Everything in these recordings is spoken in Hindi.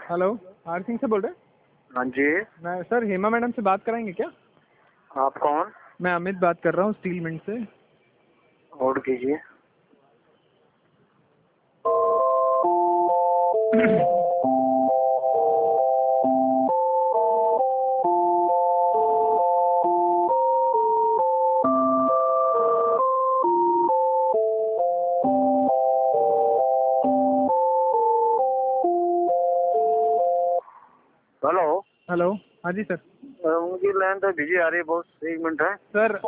हेलो, आर सिंह से बोल रहे हैं? हाँ जी। मैं सर हेमा मैडम से बात कराएंगे क्या? आप कौन? मैं अमित बात कर रहा हूँ स्टील मिंट से। होल्ड कीजिए। हेलो। हेलो, हाँ जी सर। उनकी लाइन तो बिजी आ रही है बहुत। 1 मिनट है सर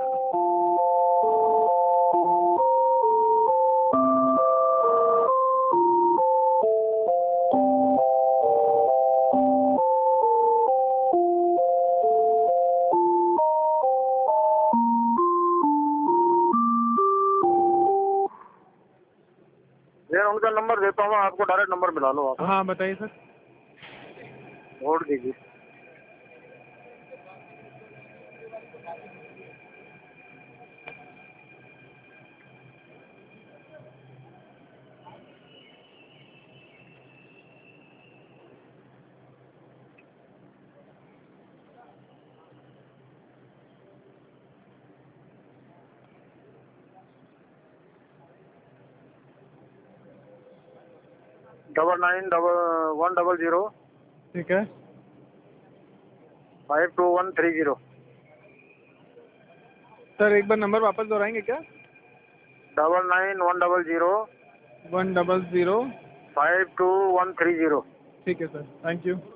यार उनका नंबर देता हूँ, आपको डायरेक्ट नंबर मिला लो आप। हाँ बताइए सर। होल्ड कीजिए। $991100 ठीक है 52130। सर, एक बार नंबर वापस दोहराएंगे क्या? 991100 100। 52130। ठीक है सर, थैंक यू।